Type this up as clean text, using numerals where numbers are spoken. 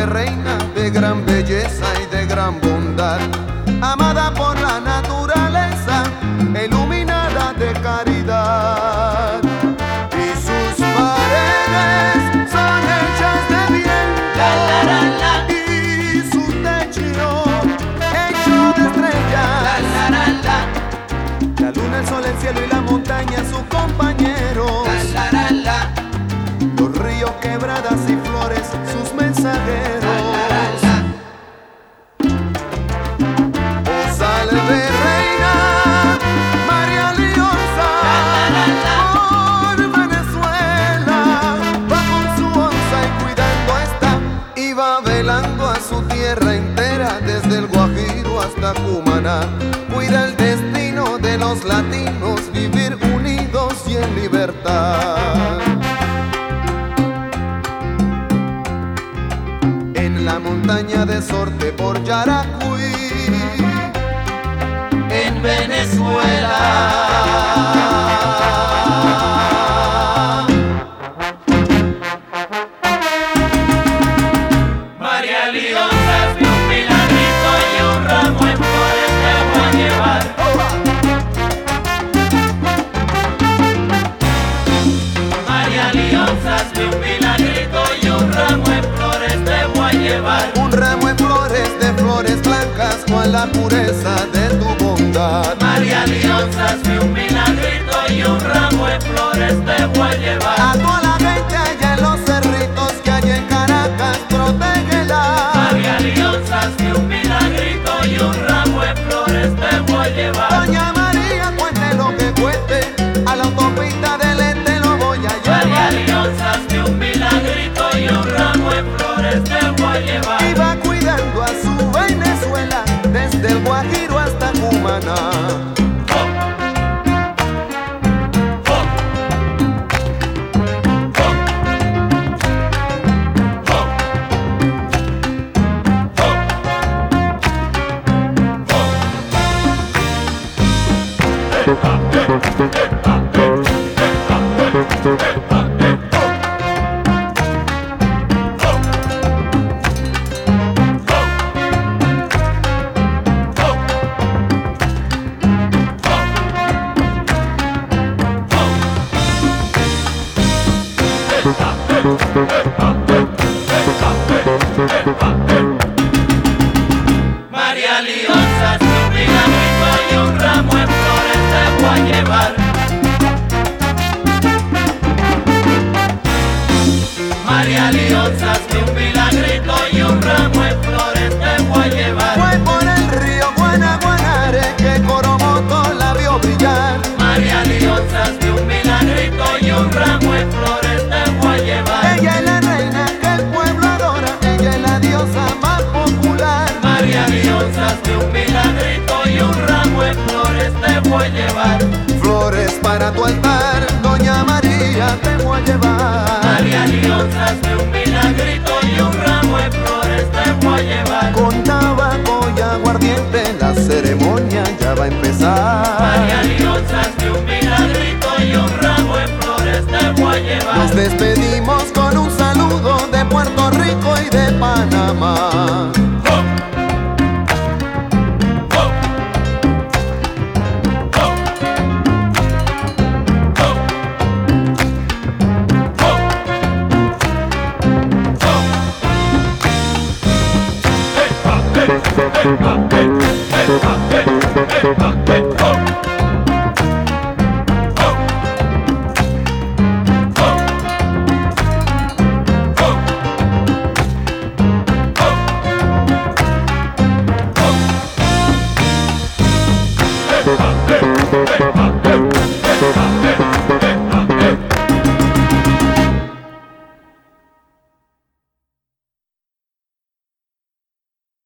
reina de gran belleza y de gran bondad, amada por la naturaleza, iluminada de caridad. Y sus paredes son hechas de bien, y su techo hecho de estrellas. La luna, el sol, el cielo y la montaña sus compañeros. Los ríos, quebradas y flores sus mensajeros. Oh, salve reina María Lionza, por Venezuela va con su onza y cuidando está, y va velando a su tierra entera, desde el Guajiro hasta Cumaná. Cuida el destino de los latinos, vivir unidos y en libertad. En la montaña de Sorte por Yaracuy, en Venezuela. María Lionza, hazme un milagrito y un ramo en flores te voy a llevar. María Lionza, hazme un milagrito y un ramo en flores te voy a llevar. Un ramo en flores, de flores blancas, con la pureza de tu bondad. María Lionza, hazme un milagrito y un ramo en flores te voy a llevar. A toda la gente allá en los cerritos que hay en Caracas, protégela. María Lionza, hazme un milagrito y un ramo en flores te voy a llevar. Doña María, cuente lo que cuente, a la autopista del Este lo voy a llevar. María Lionza, hazme un milagrito y un ramo en flores te voy a llevar. Y va cuidando a su Venezuela, desde el Guajiro hasta Cumaná. María Lionza, hazme un milagrito y un ramo en flores te voy a llevar. María Lionza, hazme un milagrito y un ramo en flores te voy a llevar. Fue por el río Guanaguanare que Coromoto la vio brillar. María Lionza, hazme un milagrito y un ramo en flores te voy a llevar. Ella es la reina que el pueblo adora, ella es la diosa más popular. María Lionza, hazme un milagrito y un ramo en flores te voy a llevar. Flores para tu altar, Doña María, te voy a llevar. María Lionza, hazme un milagrito y un ramo en flores te voy a llevar. Con tabaco y aguardiente la ceremonia ya va a empezar. María Lionza, hazme un milagrito y un ramo en flores te voy a llevar. Nos despedimos con un saludo de Puerto Rico y de Panamá. Hey,